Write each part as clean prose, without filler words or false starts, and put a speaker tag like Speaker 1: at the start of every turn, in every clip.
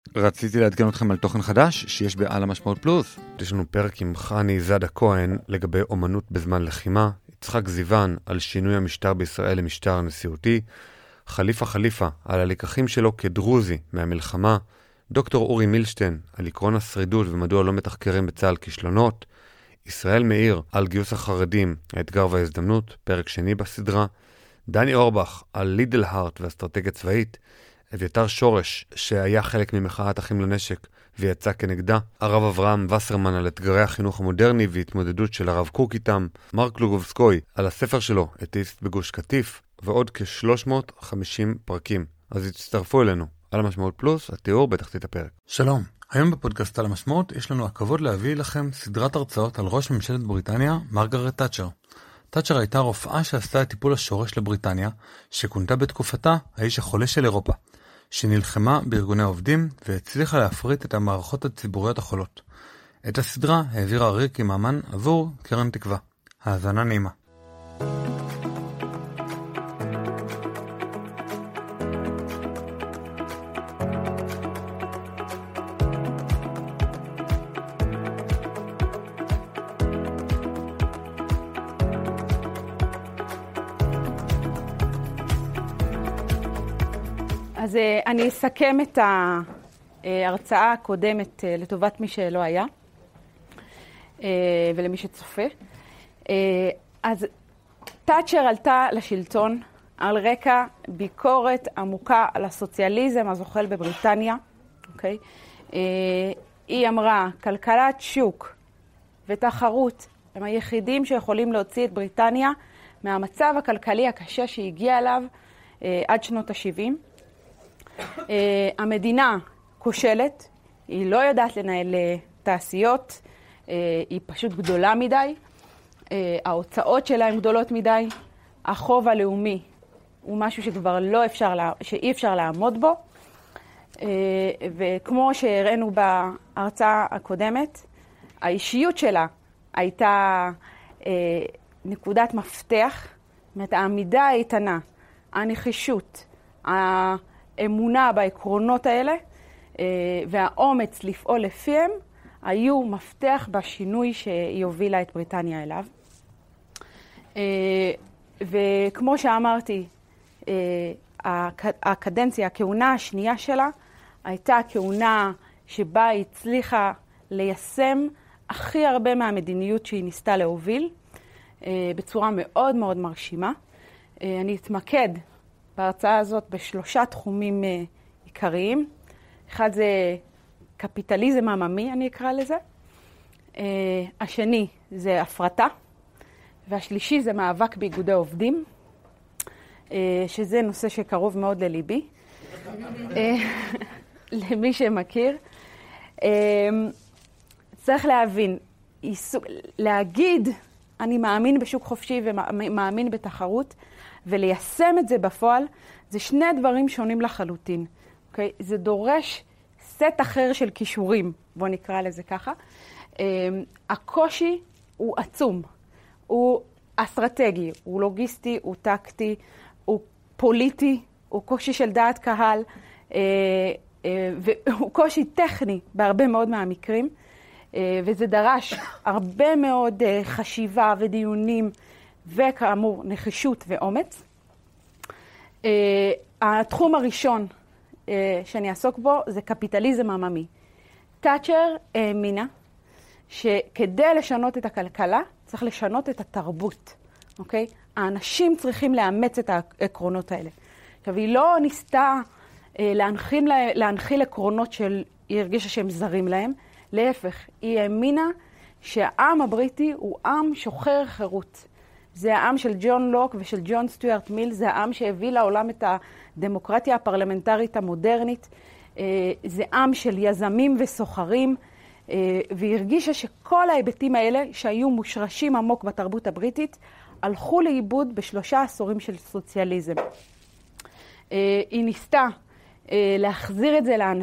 Speaker 1: רציתי לעדכן אתכם על תוכן חדש שיש בעל המשמעות פלוס. יש לנו פרק עם חני זדה כהן לגבי אומנות בזמן לחימה, יצחק זיוון על שינוי המשטר בישראל למשטר נשיאותי, חליפה על הלקחים שלו כדרוזי מהמלחמה, דוקטור אורי מילשטיין על עקרון השרידות ומדוע לא מתחקרים בצה"ל כישלונות, ישראל מאיר על גיוס החרדים, האתגר וההזדמנות, פרק שני בסדרה, דני אורבך על לידל הארט ואסטרטגיה צבאית, אביתר שורש שהיה חלק ממחאת אחים לנשק ויצא כנגדה, הרב אברהם וסרמן על אתגרי החינוך המודרני והתמודדות של הרב קוק איתם, מרק לוגובסקוי על הספר שלו אתאיסט בגוש קטיף, ועוד כ-350 פרקים. אז הצטרפו אלינו. על המשמעות פלוס, התיאור בתחתית הפרק.
Speaker 2: שלום, היום בפודקאסט על המשמעות יש לנו הכבוד להביא לכם סדרת הרצאות על ראש ממשלת בריטניה, מרגרט תאצ'ר. תאצ'ר הייתה רופאה שעשתה את טיפול השורש לבריטניה, שכונתה בתקופתה האיש החולה של אירופה, שנלחמה בארגוני העובדים והצליחה להפריט את המערכות הציבוריות החולות. את הסדרה העבירה ריקי ממן עבור קרן תקווה. האזנה נעימה.
Speaker 3: אז אני אסכם את ההרצאה הקודמת לטובת מי שלא היה ולמי שצופה. אז תאצ'ר עלתה לשלטון על רקע ביקורת עמוקה על הסוציאליזם הזוחל בבריטניה. אוקיי? היא אמרה, כלכלת שוק ותחרות הם היחידים שיכולים להוציא את בריטניה מהמצב הכלכלי הקשה שהגיע אליו עד שנות ה-70. המדינה כושלת, היא לא יודעת לנהל תעשיות, היא פשוט גדולה מדי, ההוצאות שלה הן גדולות מדי, החוב הלאומי הוא משהו שכבר שאי אפשר לעמוד בו, וכמו שהראינו בהרצאה הקודמת, האישיות שלה הייתה נקודת מפתח, זאת אומרת, העמידה האיתנה, הנחישות, האמונה בעקרונות האלה והאומץ לפעול לפיהם היו מפתח בשינוי שהיא הובילה את בריטניה אליו. וכמו שאמרתי, הקדנציה, הכהונה השנייה שלה, הייתה כהונה שבה היא הצליחה ליישם הכי הרבה מהמדיניות שהיא ניסתה להוביל, בצורה מאוד מאוד מרשימה. אני אתמקד בהרצאה הזאת בשלושה תחומים עיקריים. אחד זה קפיטליזם עממי, אני אקרא לזה. השני זה הפרטה. והשלישי זה מאבק באיגודי עובדים, שזה נושא שקרוב מאוד לליבי. למי שמכיר. צריך להבין, להגיד, אני מאמין בשוק חופשי ומאמין בתחרות, וליישם את זה בפועל, זה שני דברים שונים לחלוטין. אוקיי? זה דורש סט אחר של כישורים, בוא נקרא לזה ככה. הקושי הוא עצום, הוא אסטרטגי, הוא לוגיסטי, הוא טקטי, הוא פוליטי, הוא קושי של דעת קהל, והוא קושי טכני בהרבה מאוד מהמקרים, וזה דרש הרבה מאוד חשיבה ודיונים, וכאמור נחישות ואומץ. התחום הראשון שאני אעסוק בו זה קפיטליזם עממי. תאצ'ר האמינה שכדי לשנות את הכלכלה צריך לשנות את התרבות, אוקיי? האנשים צריכים לאמץ את העקרונות האלה. עכשיו, היא לא ניסתה להנחיל עקרונות שהיא הרגישה שהם זרים להם, להפך, היא האמינה שהעם הבריטי הוא עם שוחר חירות. זה העם של ג'ון לוק ושל ג'ון סטיוארט מיל, זה העם שהביא לעולם את הדמוקרטיה הפרלמנטרית המודרנית, זה עם של יזמים וסוחרים, והיא הרגישה שכל ההיבטים האלה שהיו מושרשים עמוק בתרבות הבריטית, הלכו לאיבוד ב3 עשורים של סוציאליזם. היא ניסתה להחזיר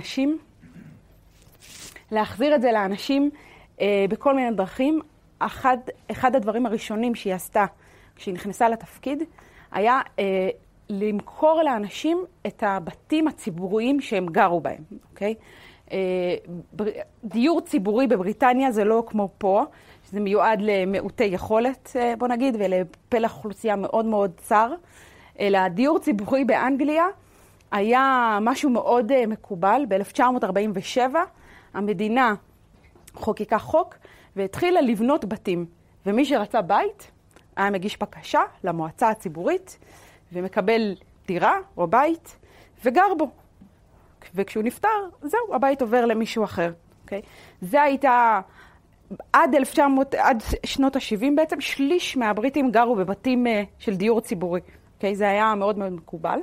Speaker 3: את זה לאנשים, בכל מיני דרכים. אחד הדברים הראשונים שהיא עשתה כשהיא נכנסה לתפקיד, היה למכור לאנשים את הבתים הציבוריים שהם גרו בהם, אוקיי? דיור ציבורי בבריטניה זה לא כמו פה, שזה מיועד למעוטי יכולת, בוא נגיד, ולפלח אוכלוסייה מאוד מאוד צר. אלא דיור ציבורי באנגליה היה משהו מאוד מקובל. ב-1947 המדינה חוקקה חוק והתחילה לבנות בתים. ומי שרצה בית היה מגיש בקשה למועצה הציבורית ומקבל דירה או בית וגר בו. וכשהוא נפטר, זהו, הבית עובר למישהו אחר. אוקיי? זה הייתה, עד שנות ה-70 בעצם, שליש מהבריטים גרו בבתים של דיור ציבורי. אוקיי? זה היה מאוד מאוד מקובל.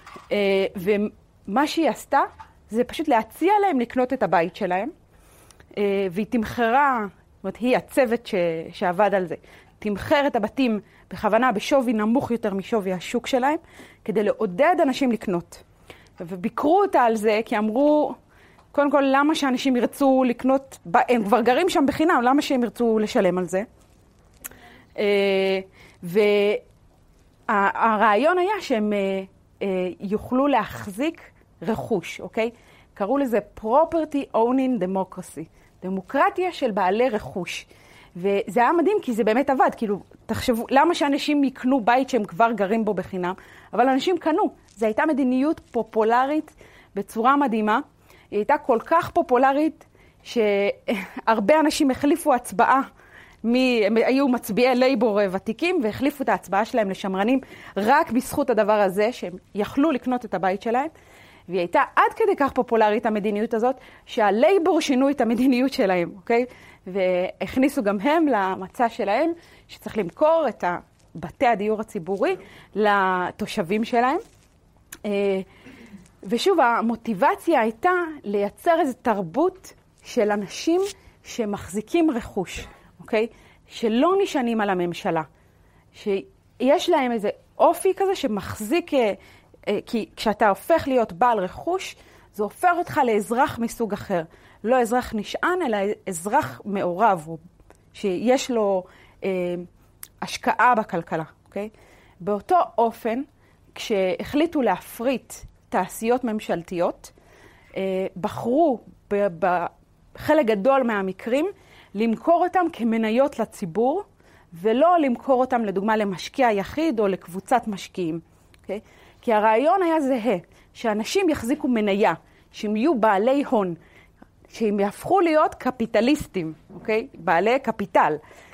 Speaker 3: ומה שהיא עשתה, זה פשוט להציע להם לקנות את הבית שלהם. והיא תמחרה, זאת אומרת, היא הצוות שעבד על זה, תמחר את הבתים בכוונה בשווי נמוך יותר משווי השוק שלהם, כדי לעודד אנשים לקנות. וביקרו אותה על זה, כי אמרו, קודם כל, למה שאנשים ירצו לקנות, הם כבר גרים שם בחינם, למה שהם ירצו לשלם על זה? והרעיון היה שהם יוכלו להחזיק רכוש, אוקיי? קראו לזה property owning democracy, דמוקרטיה של בעלי רכוש. וזה היה מדהים כי זה באמת עבד, כאילו, תחשבו, למה שאנשים יקנו בית שהם כבר גרים בו בחינם? אבל אנשים קנו. זו הייתה מדיניות פופולרית בצורה מדהימה. היא הייתה כל כך פופולרית שהרבה אנשים החליפו הצבעה, הם היו מצביעי לייבור ותיקים והחליפו את ההצבעה שלהם לשמרנים רק בזכות הדבר הזה שהם יכלו לקנות את הבית שלהם. והיא הייתה עד כדי כך פופולרית המדיניות הזאת, שהלייבור שינו את המדיניות שלהם, אוקיי? והכניסו גם הם למצע שלהם, שצריך למכור את בתי הדיור הציבורי לתושבים שלהם. ושוב, המוטיבציה הייתה לייצר איזו תרבות של אנשים שמחזיקים רכוש, אוקיי? שלא נשענים על הממשלה. שיש להם איזה אופי כזה שמחזיק, כי כשאתה הופך להיות בעל רכוש, זה הופך אותך לאזרח מסוג אחר. לא אזרח נשען, אלא אזרח מעורב, שיש לו השקעה בכלכלה, אוקיי? באותו אופן, כשהחליטו להפריט תעשיות ממשלתיות, בחרו בחלק גדול מהמקרים למכור אותם כמניות לציבור, ולא למכור אותם לדוגמה למשקיע יחיד או לקבוצת משקיעים, אוקיי? כי הרעיון היה זהה, שאנשים יחזיקו מניה, שהם יהיו בעלי הון, שהם יהפכו להיות קפיטליסטים, אוקיי? בעלי קפיטל.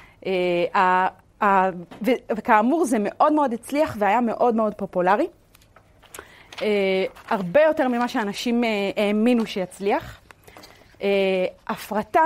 Speaker 3: וכאמור זה מאוד מאוד הצליח והיה מאוד מאוד פופולרי. הרבה יותר ממה שאנשים האמינו שיצליח. הפרטה,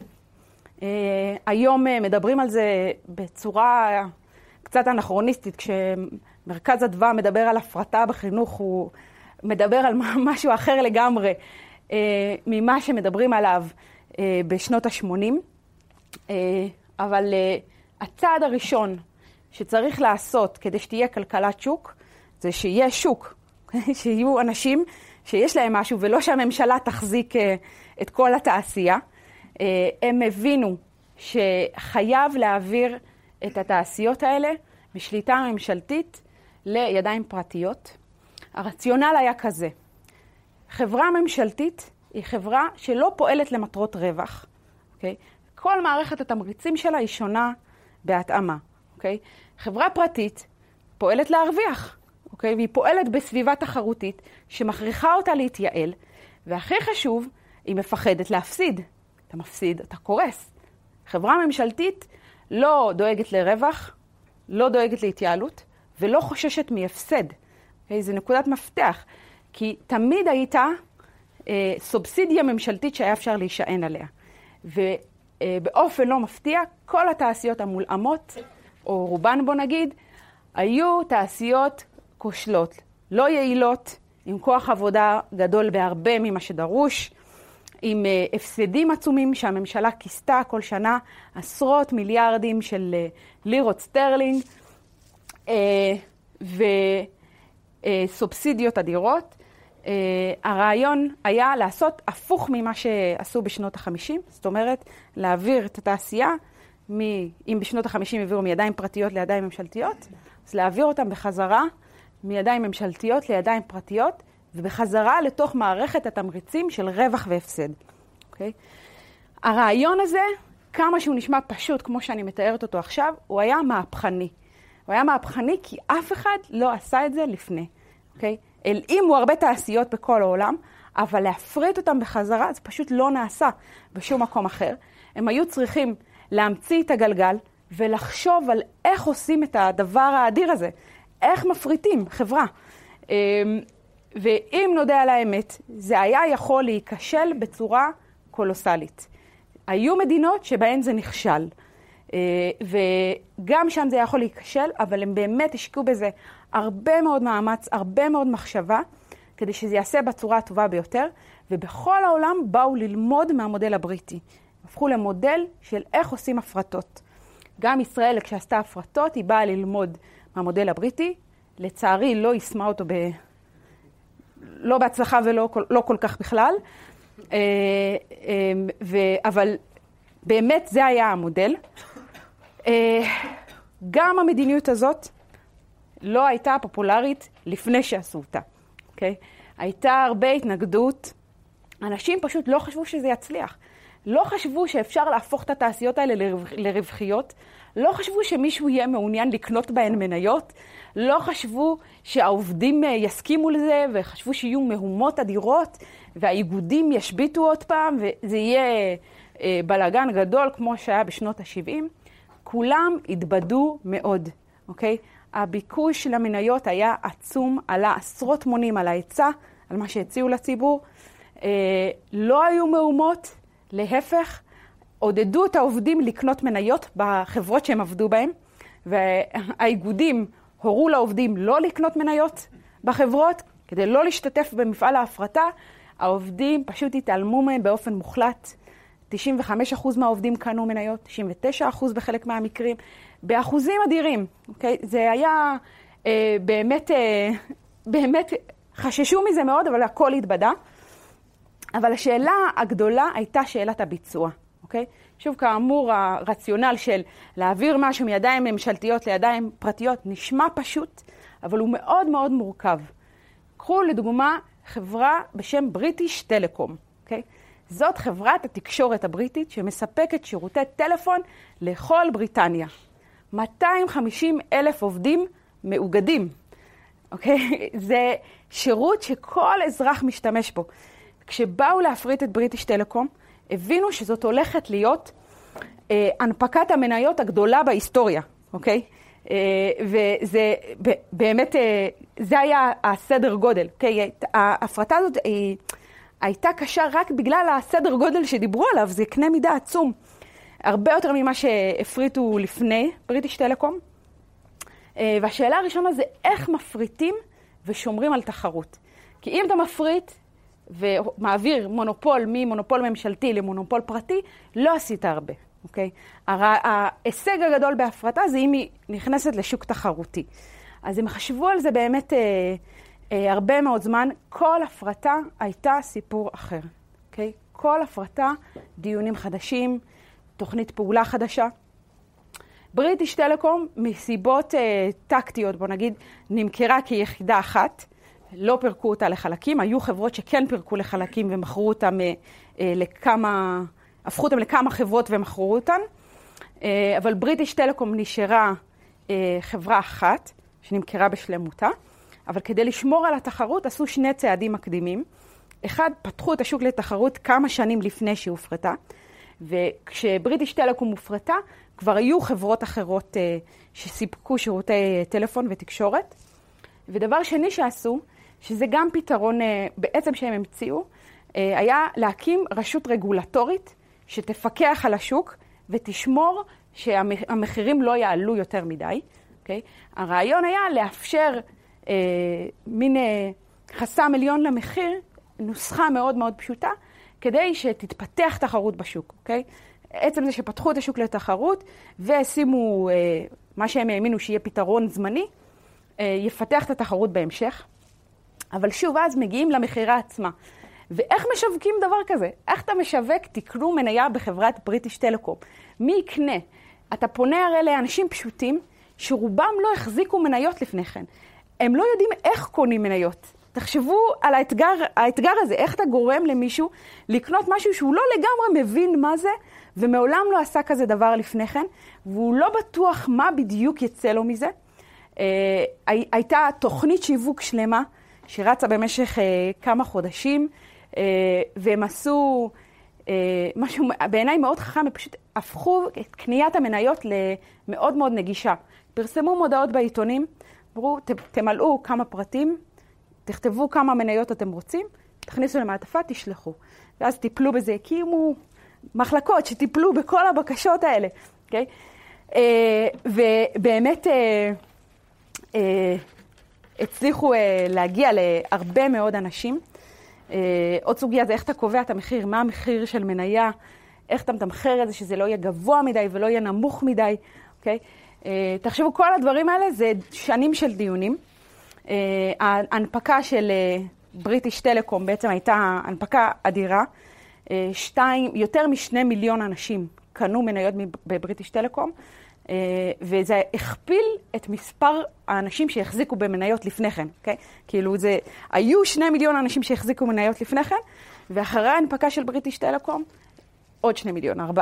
Speaker 3: היום מדברים על זה בצורה קצת אנכרוניסטית, כשמרכז אדווה מדבר על הפרטה בחינוך, הוא מדבר על משהו אחר לגמרי ממה שמדברים עליו בשנות ה-80. אבל הצעד הראשון שצריך לעשות כדי שתהיה כלכלת שוק, זה שיהיה שוק, שיהיו אנשים שיש להם משהו, ולא שהממשלה תחזיק את כל התעשייה. הם הבינו שחייב להעביר את התעשיות האלה בשליטה ממשלתית לידיים פרטיות. הרציונל היה כזה. חברה ממשלתית היא חברה שלא פועלת למטרות רווח. אוקיי? כל מערכת התמריצים שלה היא שונה בהתאמה. אוקיי? חברה פרטית פועלת להרוויח. אוקיי? והיא פועלת בסביבה תחרותית שמכריחה אותה להתייעל. והכי חשוב, היא מפחדת להפסיד. אתה מפסיד, אתה קורס. חברה ממשלתית לא דואגת לרווח, לא דואגת להתייעלות, ולא חוששת מהפסד. אוקיי? זה נקודת מפתח. כי תמיד הייתה סובסידיה ממשלתית שהיה אפשר להישען עליה. ובאופן לא מפתיע, כל התעשיות המולאמות, או רובן בוא נגיד, היו תעשיות כושלות, לא יעילות, עם כוח עבודה גדול בהרבה ממה שדרוש, עם הפסדים עצומים שהממשלה כיסתה כל שנה, עשרות מיליארדים של לירות סטרלינג, וסובסידיות אדירות. הרעיון היה לעשות הפוך ממה שעשו בשנות ה-50, זאת אומרת, להעביר את התעשייה, אם בשנות ה-50 העבירו מידיים פרטיות לידיים ממשלתיות, אז להעביר אותם בחזרה מידיים ממשלתיות לידיים פרטיות, ובחזרה לתוך מערכת התמריצים של רווח והפסד. אוקיי? הרעיון הזה, כמה שהוא נשמע פשוט, כמו שאני מתארת אותו עכשיו, הוא היה מהפכני. הוא היה מהפכני כי אף אחד לא עשה את זה לפני. אוקיי? הלאימו הרבה תעשיות בכל העולם, אבל להפריט אותם בחזרה, זה פשוט לא נעשה בשום מקום אחר. הם היו צריכים להמציא את הגלגל, ולחשוב על איך עושים את הדבר האדיר הזה. איך מפריטים חברה. ואם נודע על האמת, זה היה יכול להיכשל בצורה קולוסלית. היו מדינות שבהן זה נכשל. וגם שם זה יכול להיכשל, אבל הם באמת השקיעו בזה הרבה מאוד מאמץ, הרבה מאוד מחשבה, כדי שזה יעשה בצורה הטובה ביותר, ובכל העולם באו ללמוד מהמודל הבריטי. הפכו למודל של איך עושים הפרטות. גם ישראל, כשעשתה הפרטות, היא באה ללמוד מהמודל הבריטי. לצערי, לא יישמה אותו לא בהצלחה ולא לא כל כך בכלל. אבל באמת זה היה המודל. גם המדיניות הזאת לא הייתה פופולרית לפני שעשו אותה. אוקיי? הייתה הרבה התנגדות. אנשים פשוט לא חשבו שזה יצליח. לא חשבו שאפשר להפוך את התעשיות האלה לרווחיות. לא חשבו שמישהו יהיה מעוניין לקנות בהן מניות. לא חשבו שהעובדים יסכימו לזה, וחשבו שיהיו מהומות אדירות, והאיגודים ישביתו עוד פעם, וזה יהיה בלגן גדול כמו שהיה בשנות ה-70. כולם התבדו מאוד, אוקיי? הביקוש למניות היה עצום, עלה עשרות מונים על ההיצע, על מה שהציעו לציבור. לא היו מהומות, להפך, עודדו את העובדים לקנות מניות בחברות שהם עבדו בהן, והאיגודים הורו לעובדים לא לקנות מניות בחברות, כדי לא להשתתף במפעל ההפרטה. העובדים פשוט התעלמו מהם באופן מוחלט. 95% מהעובדים קנו מניות, 99% בחלק מהמקרים, באחוזים אדירים. אוקיי? זה היה באמת חששו מזה מאוד, אבל הכל התבדה. אבל השאלה הגדולה הייתה שאלת הביצוע. אוקיי? שוב, כאמור, הרציונל של להעביר משהו מידיים ממשלתיות לידיים פרטיות נשמע פשוט, אבל הוא מאוד מאוד מורכב. קחו לדוגמה חברה בשם בריטיש טלקום. אוקיי? זאת חברת התקשורת הבריטית שמספקת שירותי טלפון לכל בריטניה. 250,000 עובדים מאוגדים. אוקיי? זה שירות שכל אזרח משתמש בו. כשבאו להפריט את בריטיש טלקום, הבינו שזאת הולכת להיות הנפקת המניות הגדולה בהיסטוריה, אוקיי? וזה באמת, זה היה הסדר גודל, אוקיי? ההפרטה הזאת הייתה קשה רק בגלל הסדר גודל שדיברו עליו, זה קנה מידה עצום. הרבה יותר ממה שהפריטו לפני בריטיש טלקום. והשאלה הראשונה זה איך מפריטים ושומרים על תחרות. כי אם אתה מפריט ומעביר מונופול ממונופול ממשלתי למונופול פרטי, לא עשית הרבה, אוקיי? ההישג הגדול בהפרטה זה אם היא נכנסת לשוק תחרותי. אז הם חשבו על זה באמת הרבה מאוד זמן. כל הפרטה הייתה סיפור אחר, אוקיי? כל הפרטה, דיונים חדשים, תוכנית פעולה חדשה. בריטיש טלקום, מסיבות טקטיות, בוא נגיד, נמכרה כיחידה אחת, לא פירקו אותה לחלקים, היו חברות שכן פירקו לחלקים ומכרו אותם הפכו אותם לכמה חברות ומכרו אותן, אבל בריטיש טלקום נשארה חברה אחת שנמכרה בשלמותה, אבל כדי לשמור על התחרות עשו שני צעדים מקדימים. אחד, פתחו את השוק לתחרות כמה שנים לפני שהיא הופרטה, וכשבריטיש טלקום הופרטה, כבר היו חברות אחרות שסיפקו שירותי טלפון ותקשורת. ודבר שני שעשו, שזה גם פתרון בעצם שהם המציאו, היה להקים רשות רגולטורית שתפקח על השוק ותשמור שהמחירים לא יעלו יותר מדי. Okay? הרעיון היה לאפשר מין חסם עליון למחיר, נוסחה מאוד מאוד פשוטה, כדי שתתפתח תחרות בשוק. Okay? עצם זה שפתחו את השוק לתחרות ושימו מה שהם האמינו שיהיה פתרון זמני, יפתח את התחרות בהמשך. אבל שוב, אז מגיעים למחירה עצמה. ואיך משווקים דבר כזה? איך אתה משווק תקנו מניה בחברת בריטיש טלקום? מי יקנה? אתה פונה הרי לאנשים פשוטים שרובם לא החזיקו מניות לפני כן. הם לא יודעים איך קונים מניות. תחשבו על האתגר הזה, איך אתה גורם למישהו לקנות משהו שהוא לא לגמרי מבין מה זה, ומעולם לא עשה כזה דבר לפני כן, והוא לא בטוח מה בדיוק יצא לו מזה. הייתה תוכנית שיווק שלמה, שרצה במשך כמה חודשים, והם עשו משהו בעיניי מאוד חכם, הם פשוט הפכו את קניית המניות למאוד מאוד נגישה. פרסמו מודעות בעיתונים, אמרו, תמלאו כמה פרטים, תכתבו כמה מניות אתם רוצים, תכניסו למעטפה, תשלחו. ואז טיפלו בזה, הקימו מחלקות שטיפלו בכל הבקשות האלה. Okay? ובאמת הצליחו להגיע להרבה מאוד אנשים. עוד סוגיה זה איך אתה קובע את המחיר, מה המחיר של מניה, איך אתה מתמחר את זה שזה לא יהיה גבוה מדי ולא יהיה נמוך מדי. Okay? תחשבו, כל הדברים האלה זה שנים של דיונים. ההנפקה של בריטיש טלקום בעצם הייתה הנפקה אדירה. יותר מ2 מיליון אנשים קנו מניות בבריטיש טלקום, וזה הכפיל את מספר האנשים שהחזיקו במניות לפני כן. Okay? כאילו היו 2 מיליון אנשים שהחזיקו מניות לפני כן, ואחרי ההנפקה של בריטיש טלקום, עוד 2 מיליון, 4.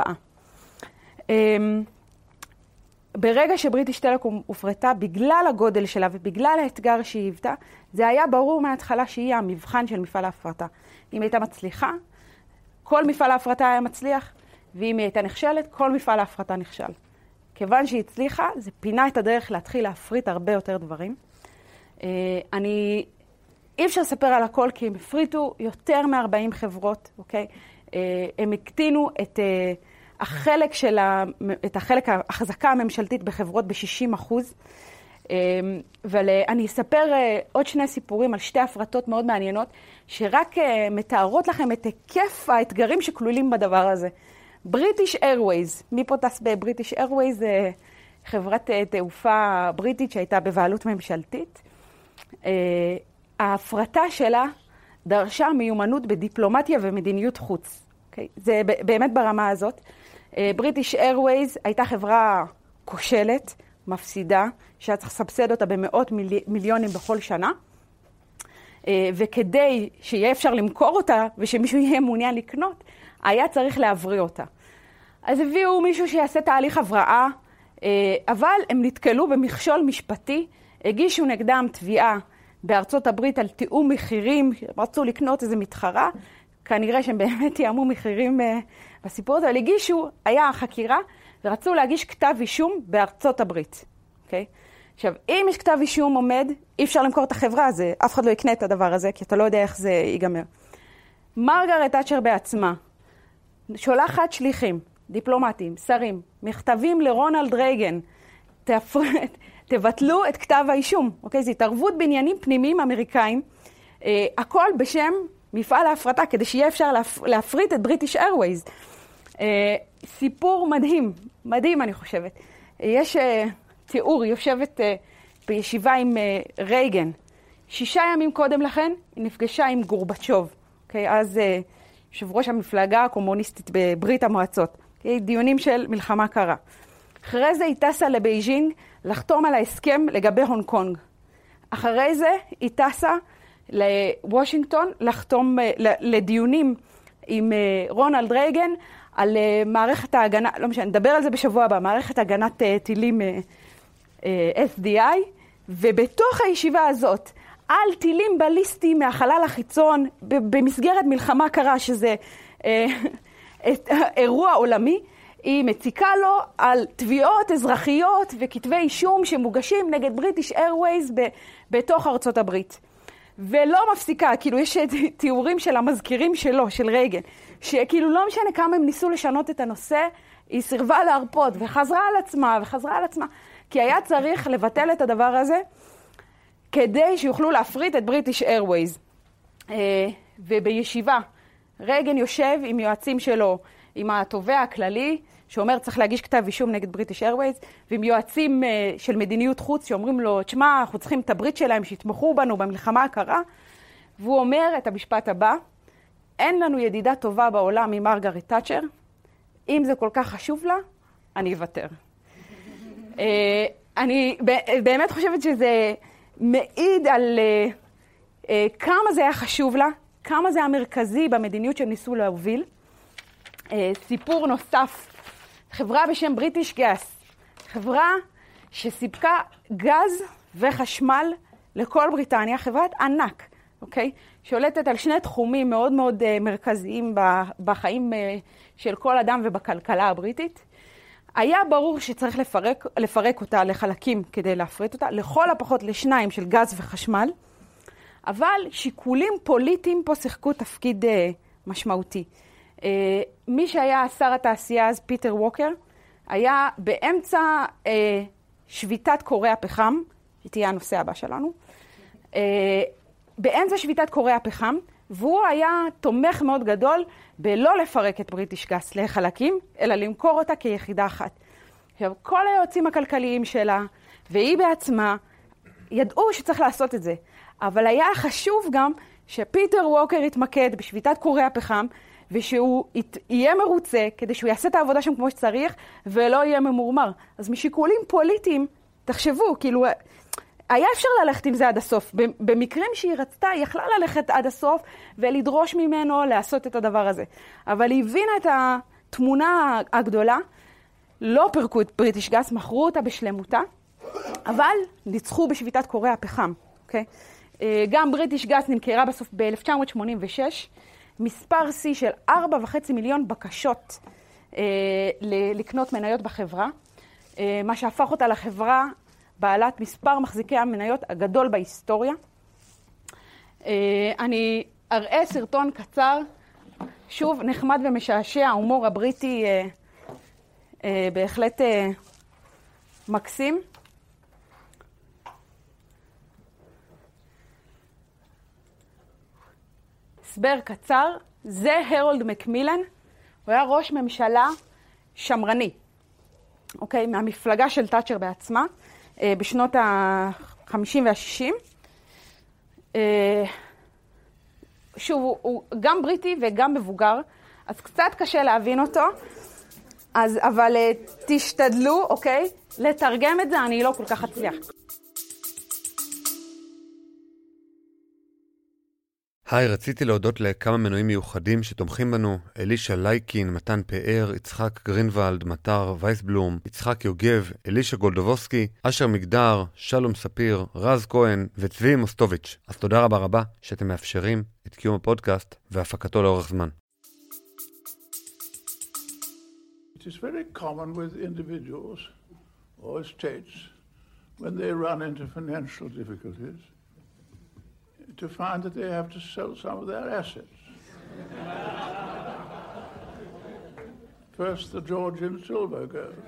Speaker 3: ברגע שבריטיש טלקום הופרטה, בגלל הגודל שלה ובגלל האתגר שהיא היוותה, זה היה ברור מההתחלה שהיא המבחן של מפעל ההפרטה. אם הייתה מצליחה, כל מפעל ההפרטה היה מצליח, ואם היא הייתה נכשלת, כל מפעל ההפרטה נכשל. כיוון שהיא הצליחה, זה פינה את הדרך להתחיל להפריט הרבה יותר דברים. אי אפשר לספר על הכל, כי הם הפריטו יותר מ-40 חברות, אוקיי? הם הקטינו את החלק ההחזקה הממשלתית בחברות ב-60%. אבל אני אספר עוד 2 סיפורים על 2 הפרטות מאוד מעניינות, שרק מתארות לכם את היקף האתגרים שכלולים בדבר הזה. בריטיש איירווייז, מי פה טס בבריטיש איירווייז? חברת תעופה בריטית שהייתה בבעלות ממשלתית. ההפרטה שלה דרשה מיומנות בדיפלומטיה ומדיניות חוץ. Okay? זה באמת ברמה הזאת. בריטיש איירווייז הייתה חברה כושלת, מפסידה, שהיה צריך לסבסד אותה במאות מיליונים בכל שנה, וכדי שיהיה אפשר למכור אותה ושמישהו יהיה מעוניין לקנות, היה צריך להבריא אותה. אז הביאו מישהו שיעשה תהליך הבראה, אבל הם נתקלו במכשול משפטי, הגישו נגדם תביעה בארצות הברית על תיאום מחירים, רצו לקנות איזה מתחרה, כנראה שהם באמת תיאמו מחירים בסיפור הזה, אבל הגישו, היה חקירה, ורצו להגיש כתב אישום בארצות הברית. Okay? עכשיו, אם יש כתב אישום עומד, אי אפשר למכור את החברה הזה, אף אחד לא יקנה את הדבר הזה, כי אתה לא יודע איך זה ייגמר. מרגרט תאצ'ר בעצמה שולחת שליחים, דיפלומטים, שרים, מכתבים לרונלד רייגן, תבטלו את כתב האישום. אוקיי? זו התערבות בעניינים פנימיים אמריקאים, הכל בשם מפעל ההפרטה, כדי שיהיה אפשר להפריט את בריטיש איירווייז. סיפור מדהים, מדהים אני חושבת. יש תיאור, היא יושבת בישיבה עם רייגן. 6 ימים קודם לכן, היא נפגשה עם גורבצ'וב. אוקיי? אז יושב ראש המפלגה הקומוניסטית בברית המועצות. אוקיי? דיונים של מלחמה קרה. אחרי זה היא טסה לבייג'ינג לחתום על ההסכם לגבי הונג קונג. אחרי זה היא טסה לוושינגטון לחתום לדיונים עם רונלד רייגן על מערכת ההגנה, לא משנה, נדבר על זה בשבוע הבא, מערכת הגנת טילים SDI, ובתוך הישיבה הזאת, על טילים בליסטיים מהחלל החיצון, במסגרת מלחמה קרה, שזה אירוע עולמי, היא מציקה לו על תביעות אזרחיות וכתבי אישום שמוגשים נגד בריטיש איירווייז בתוך ארצות הברית. ולא מפסיקה, כאילו יש תיאורים של המזכירים שלו, של רייגן, שכאילו לא משנה כמה הם ניסו לשנות את הנושא, היא סירבה להרפות וחזרה על עצמה, כי היה צריך לבטל את הדבר הזה, כדי שיוכלו להפריט את בריטיש איירווייז. ובישיבה, רייגן יושב עם יועצים שלו, עם התובע הכללי, שאומר צריך להגיש כתב אישום נגד בריטיש איירווייז, ועם יועצים של מדיניות חוץ שאומרים לו, תשמע, אנחנו צריכים את הברית שלהם שיתמכו בנו במלחמה הקרה, והוא אומר את המשפט הבא, אין לנו ידידה טובה בעולם ממרגרט תאצ'ר, אם זה כל כך חשוב לה, אני אוותר. אני באמת חושבת שזה מעיד על כמה זה היה חשוב לה, כמה זה היה מרכזי במדיניות שניסו להוביל. סיפור נוסף, חברה בשם בריטיש גס, חברה שסיפקה גז וחשמל לכל בריטניה, חברת ענק, אוקיי? שולטת על שני תחומים מאוד מאוד מרכזיים בחיים של כל אדם ובכלכלה הבריטית. היה ברור שצריך לפרק אותה לחלקים כדי להפריט אותה, לכל הפחות לשניים של גז וחשמל, אבל שיקולים פוליטיים פה שיחקו תפקיד משמעותי. מי שהיה שר התעשייה אז, פיטר ווקר, היה באמצע שביתת קורי הפחם, שתהיה הנושא הבא שלנו, באמצע שביתת קורי הפחם, והוא היה תומך מאוד גדול בלא לפרק את בריטיש גס לחלקים, אלא למכור אותה כיחידה אחת. עכשיו, כל היועצים הכלכליים שלה, והיא בעצמה, ידעו שצריך לעשות את זה. אבל היה חשוב גם שפיטר ווקר יתמקד בשביתת קורי הפחם, ושהוא יהיה מרוצה כדי שהוא יעשה את העבודה שם כמו שצריך, ולא יהיה ממורמר. אז משיקולים פוליטיים, תחשבו, כאילו, היה אפשר ללכת עם זה עד הסוף. במקרים שהיא רצתה, היא יכלה ללכת עד הסוף, ולדרוש ממנו לעשות את הדבר הזה. אבל היא הבינה את התמונה הגדולה, לא פרקו את בריטיש גס, מכרו אותה בשלמותה, אבל ניצחו בשביתת קורי הפחם, אוקיי? גם בריטיש גס נמכרה בסוף ב-1986, מספר C של 4.5 מיליון בקשות לקנות מניות בחברה, מה שהפך אותה לחברה בעלת מספר מחזיקי המניות הגדול בהיסטוריה. אני אראה סרטון קצר, שוב נחמד ומשעשע, ההומור הבריטי בהחלט מקסים. הסבר קצר, זה הרולד מקמילן, הוא היה ראש ממשלה שמרני, אוקיי, מהמפלגה של תאצ'ר בעצמה, בשנות ה-50 וה-60. שוב, הוא גם בריטי וגם מבוגר, אז קצת קשה להבין אותו, אבל תשתדלו, אוקיי, לתרגם את זה, אני לא כל כך אצליח.
Speaker 1: היי, רציתי להודות לכמה מנויים מיוחדים שתומכים בנו, אלישה לייקין, מתן פאר, יצחק גרינוולד, מטר וייסבלום, יצחק יוגב, אלישה גולדובוסקי, אשר מגדר, שלום ספיר, רז כהן וצבי מוסטוביץ'. אז תודה רבה רבה שאתם מאפשרים את קיום הפודקאסט והפקתו לאורך זמן.
Speaker 4: It is very common with individuals or states when they run into financial difficulties to find that they have to sell some of their assets. First, the Georgian silver goes.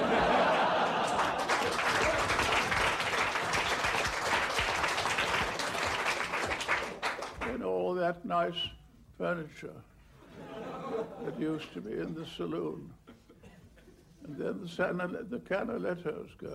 Speaker 4: Then all that nice furniture that used to be in the saloon. And then the Canalettos go.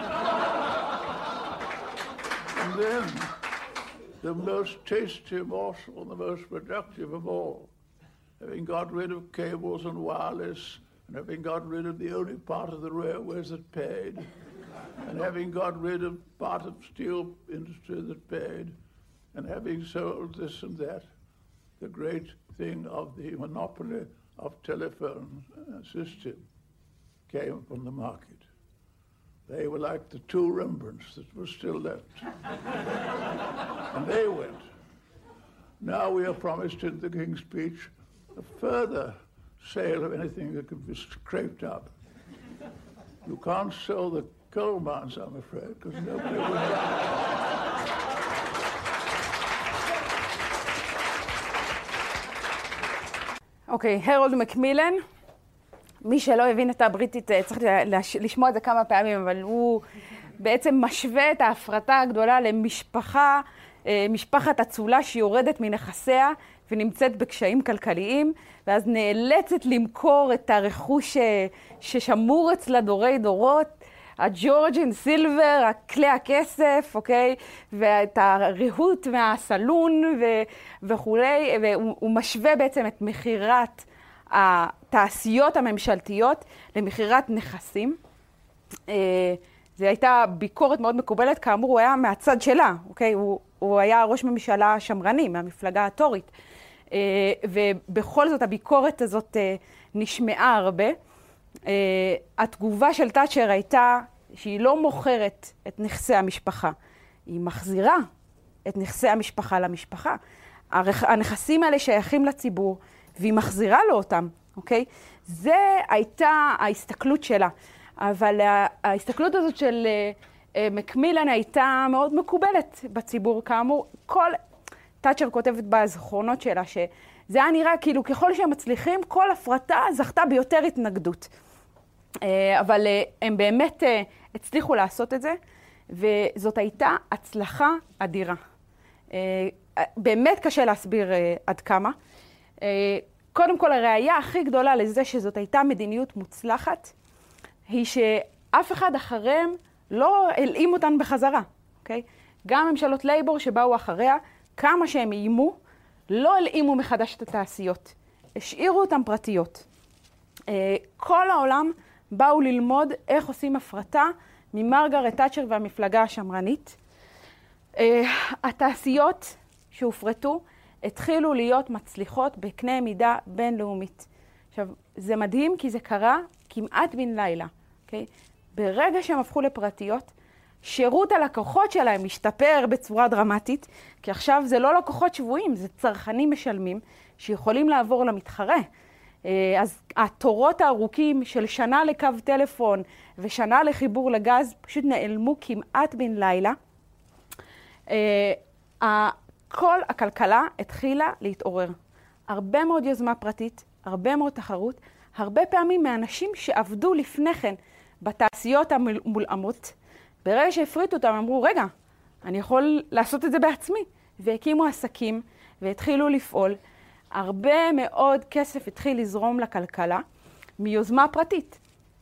Speaker 4: And then the most tasty morsel and the most productive of all, having got rid of cables and wireless, and having got rid of the only part of the railways that paid, and having got rid of part of steel industry that paid, and having sold this and that, the great thing of the monopoly of telephone system came from the market. They were like the two Rembrandts that were still left. And they went. Now we are promised in the King's Speech a further sale of anything that can be scraped up. You can't sell the coal mines, I'm afraid, because nobody would buy it.
Speaker 3: אוקיי, הרולד מקמילן. מי שלא הבין את הבריטית צריך לשמוע את זה כמה פעמים, אבל הוא בעצם משווה את ההפרטה הגדולה משפחת אצולה שיורדת מנכסיה ונמצאת בקשיים כלכליים, ואז נאלצת למכור את הרכוש ששמור אצלה דורי דורות, הג'ורג'ן סילבר, כלי הכסף, אוקיי? ואת הריהוט מהסלון וכולי, והוא משווה בעצם את מחירת התעשיות הממשלתיות למחירת נכסים. זו הייתה ביקורת מאוד מקובלת, כאמור הוא היה מהצד שלה, אוקיי? הוא היה ראש ממשלה שמרני, מהמפלגה הטורית. ובכל זאת הביקורת הזאת נשמעה הרבה. התגובה של תאצ'ר הייתה שהיא לא מוכרת את נכסי המשפחה, היא מחזירה את נכסי המשפחה למשפחה. הנכסים האלה שייכים לציבור, והיא מחזירה לו אותם, אוקיי? זה הייתה ההסתכלות שלה. אבל ההסתכלות הזאת של מקמילן הייתה מאוד מקובלת בציבור. כאמור, תאצ'ר כותבת בזיכרונות שלה שזה היה נראה כאילו ככל שהם מצליחים, כל הפרטה זכתה ביותר התנגדות. אבל הם באמת הצליחו לעשות את זה, וזאת הייתה הצלחה אדירה. באמת קשה להסביר עד כמה. קודם כל, הראייה הכי גדולה לזה שזאת הייתה מדיניות מוצלחת, היא שאף אחד אחריהם לא הלאים אותן בחזרה, אוקיי? גם ממשלות לייבור שבאו אחריה, כמה שהם איימו, לא הלאימו מחדש את התעשיות. השאירו אותן פרטיות. כל העולם באו ללמוד איך עושים הפרטה ממרגרט תאצ'ר והמפלגה השמרנית. התעשיות שהופרטו התחילו להיות מצליחות בקנה מידה בינלאומית. עכשיו, זה מדהים כי זה קרה כמעט בן לילה, אוקיי? ברגע שהם הפכו לפרטיות, שירות הלקוחות שלהם משתפר בצורה דרמטית, כי עכשיו זה לא לקוחות שבויים, זה צרכנים משלמים שיכולים לעבור למתחרה. אז התורות הארוכים של שנה לקו טלפון ושנה לחיבור לגז פשוט נעלמו כמעט בן לילה. כל הכלכלה התחילה להתעורר. הרבה מאוד יוזמה פרטית, הרבה מאוד תחרות, הרבה פעמים מאנשים שעבדו לפני כן בתעשיות המולאמות, ברגע שהפריטו אותם, אמרו, רגע, אני יכול לעשות את זה בעצמי. והקימו עסקים והתחילו לפעול. הרבה מאוד כסף התחיל לזרום לכלכלה מיוזמה פרטית.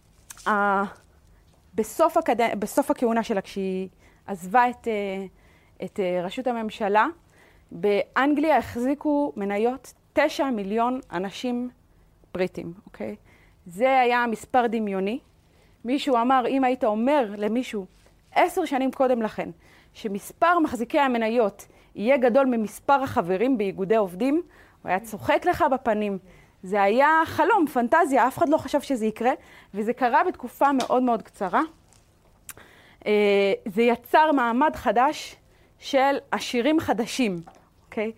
Speaker 3: בסוף הכהונה שלה, כשהיא עזבה את ראשות הממשלה, באנגליה החזיקו מניות 9 מיליון אנשים בריטים, אוקיי? זה היה מספר דמיוני. מישהו אמר, אם היית אומר למישהו 10 שנים קודם לכן, שמספר מחזיקי המניות יהיה גדול ממספר החברים באיגודי עובדים, הוא היה צוחק לך בפנים. זה היה חלום, פנטזיה, אף אחד לא חשב שזה יקרה, וזה קרה בתקופה מאוד מאוד קצרה. זה יצר מעמד חדש של עשירים חדשים, אוקיי?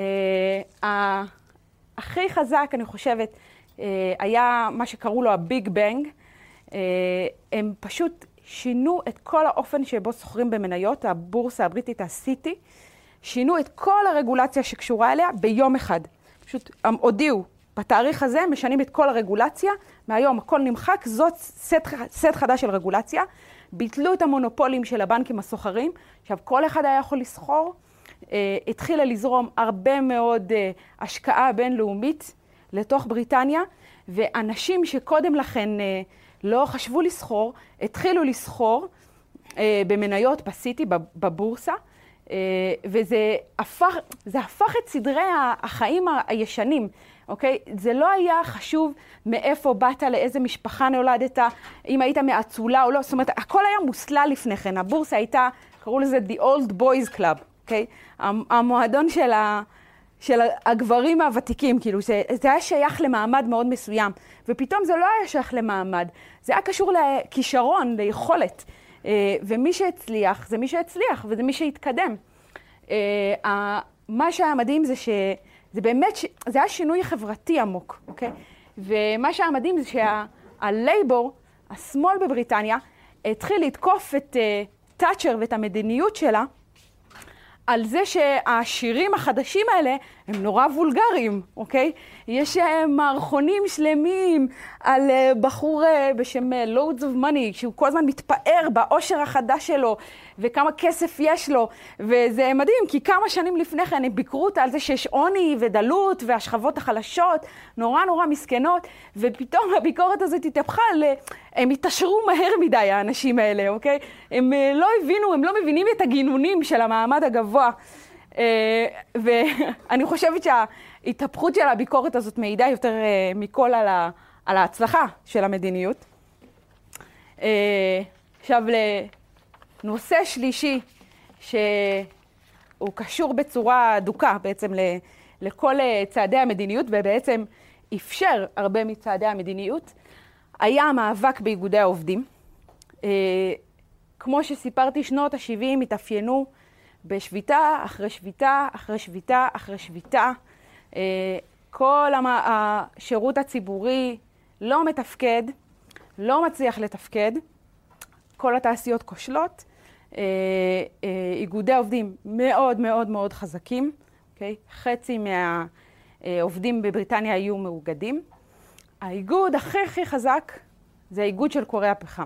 Speaker 3: הכי חזק, אני חושבת, היה מה שקראו לו הביג בנג. הם פשוט שינו את כל האופן שבו סוחרים במניות, הבורסה הבריטית, הסיטי, שינו את כל הרגולציה שקשורה אליה ביום אחד. פשוט הודיעו, בתאריך הזה משנים את כל הרגולציה, מהיום הכל נמחק, זאת סט חדש של רגולציה, ביטלו את המונופולים של הבנקים הסוחרים, עכשיו כל אחד היה יכול לסחור, התחילה לזרום הרבה מאוד השקעה בינלאומית לתוך בריטניה, ואנשים שקודם לכן לא חשבו לסחור, התחילו לסחור במניות בסיטי, בבורסה, וזה הפך את סדרי החיים הישנים, אוקיי? זה לא היה חשוב מאיפה באת, לאיזה משפחה נולדת, אם היית מאצולה או לא, זאת אומרת, הכל היה מוסלל לפני כן. הבורסה הייתה, קראו לזה The Old Boys Club, אוקיי? המועדון של הגברים הוותיקים, כאילו, זה היה שייך למעמד מאוד מסוים, ופתאום זה לא היה שייך למעמד, זה היה קשור לכישרון, ליכולת, ומי שהצליח, זה מי שהצליח, וזה מי שהתקדם. מה שהיה מדהים זה שזה באמת, זה היה שינוי חברתי עמוק, אוקיי? ומה שהיה מדהים זה שהלייבור, השמאל בבריטניה, התחיל לתקוף את תאצ'ר ואת המדיניות שלה, על זה שהשירים החדשים האלה הם נורא וולגריים, אוקיי? יש מערכונים שלמים על בחור בשם Loads of Money, שהוא כל הזמן מתפאר באושר החדש שלו, וכמה כסף יש לו, וזה מדהים, כי כמה שנים לפני כן הם ביקרו אותה על זה שיש עוני ודלות, והשכבות החלשות, נורא נורא מסכנות, ופתאום הביקורת הזאת התהפכה, הם התעשרו מהר מדי, האנשים האלה, אוקיי? הם לא הבינו, הם לא מבינים את הגינונים של המעמד הגבוה, ואני חושבת שההתהפכות של הביקורת הזאת מעידה יותר מכל על ההצלחה של המדיניות. עכשיו, לנושא שלישי, שהוא קשור בצורה אדוקה בעצם לכל צעדי המדיניות, ובעצם אפשר הרבה מצעדי המדיניות, היה המאבק באיגודי העובדים. כמו שסיפרתי, שנות ה-70 התאפיינו בשביתה, אחרי שביתה, אחרי שביתה, אחרי שביתה. כל השירות הציבורי לא מתפקד, לא מצליח לתפקד. כל התעשיות כושלות. איגודי העובדים מאוד מאוד מאוד חזקים. חצי מהעובדים בבריטניה היו מאוגדים. האיגוד הכי חזק זה האיגוד של כורי הפחם.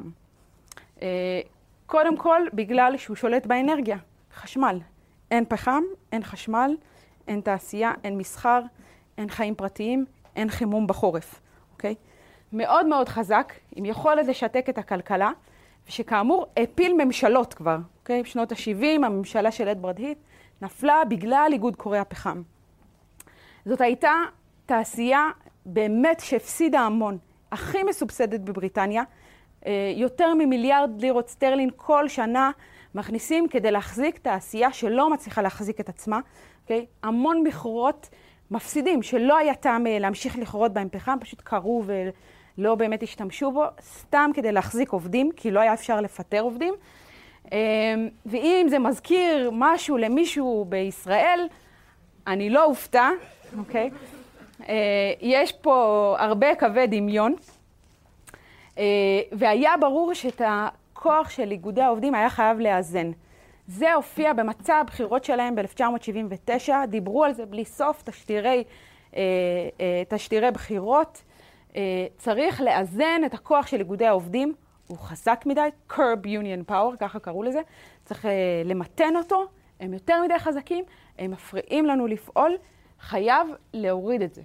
Speaker 3: קודם כל, בגלל שהוא שולט באנרגיה, חשמל. אין פחם, אין חשמל, אין תעשייה, אין מסחר, אין חיים פרטיים, אין חימום בחורף. אוקיי? מאוד מאוד חזק, עם יכולת לשתק את הכלכלה, ושכאמור, הפיל ממשלות כבר. אוקיי? בשנות ה-70, הממשלה של אדוארד הית' נפלה בגלל איגוד כורי הפחם. זאת הייתה תעשייה באמת שהפסידה המון, הכי מסובסדת בבריטניה, יותר ממיליארד לירות סטרלין כל שנה מכניסים כדי להחזיק תעשייה שלא מצליחה להחזיק את עצמה. Okay? המון מכרות מפסידים שלא היה טעם להמשיך לכרות בהם פחם, פשוט קרו ולא באמת השתמשו בו, סתם כדי להחזיק עובדים, כי לא היה אפשר לפטר עובדים. ואם זה מזכיר משהו למישהו בישראל, אני לא אופתע, אוקיי? יש פה הרבה קווי דמיון, והיה ברור שאת הכוח של איגודי העובדים היה חייב לאזן. זה הופיע במצע הבחירות שלהם ב-1979, דיברו על זה בלי סוף, תשדירי בחירות. צריך לאזן את הכוח של איגודי העובדים, הוא חזק מדי, curb union power, ככה קראו לזה, צריך למתן אותו, הם יותר מדי חזקים, הם מפריעים לנו לפעול, חייב להוריד את זה.